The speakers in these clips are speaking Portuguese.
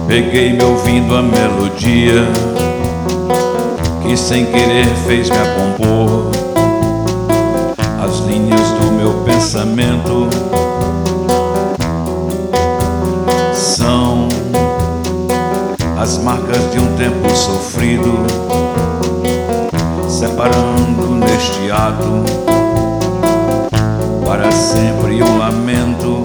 Peguei-me ouvindo a melodia que sem querer fez-me a compor as linhas do meu pensamento. São as marcas de um tempo sofrido, separando neste ato para sempre um lamento.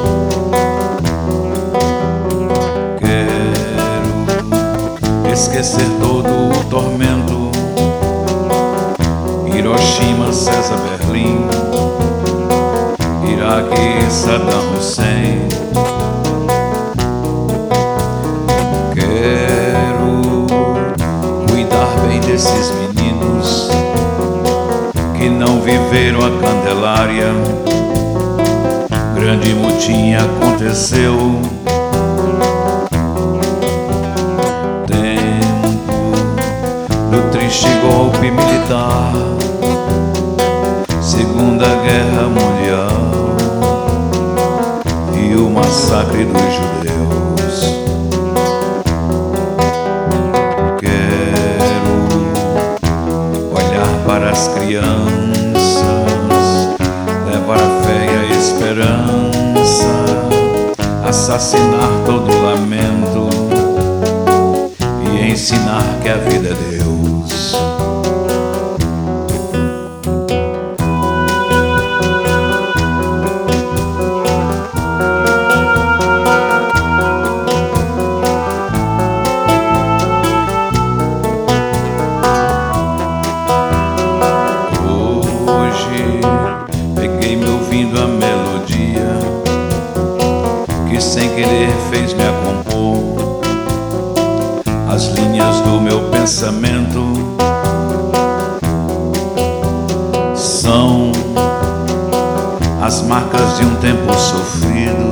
Esquecer todo o tormento, Hiroshima, César, Berlim, Iraque, Saddam Hussein. Quero cuidar bem desses meninos que não viveram a Candelária. Grande motim aconteceu. Do triste golpe militar, Segunda Guerra Mundial e o massacre dos judeus. Quero olhar para as crianças, levar a fé e a esperança, assassinar todo o lamento e ensinar que a vida é Deus. Hoje peguei-me ouvindo a melodia que sem querer fez-me a compor as linhas do meu pensamento. São as marcas de um tempo sofrido,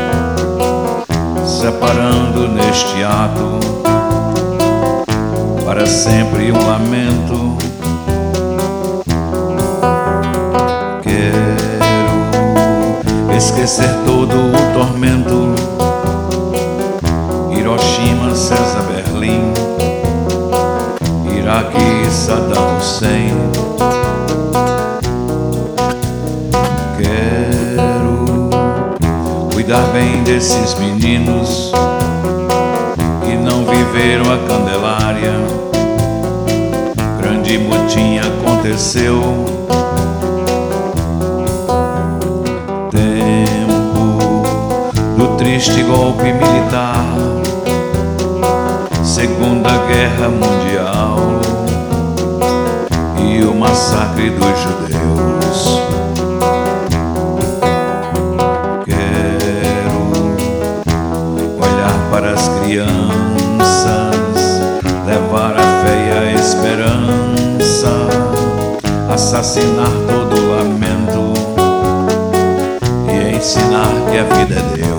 separando neste ato para sempre um lamento. Quero esquecer todo o tormento, Hiroshima, César, Berlim, Iraque, Saddam Hussein. Quero cuidar bem desses meninos que não viveram a Candelária. Grande motim aconteceu. Tempo do triste golpe militar, Segunda Guerra Mundial e o massacre dos judeus. Quero olhar para as crianças, levar a fé e a esperança, assassinar todo o lamento e ensinar que a vida é Deus.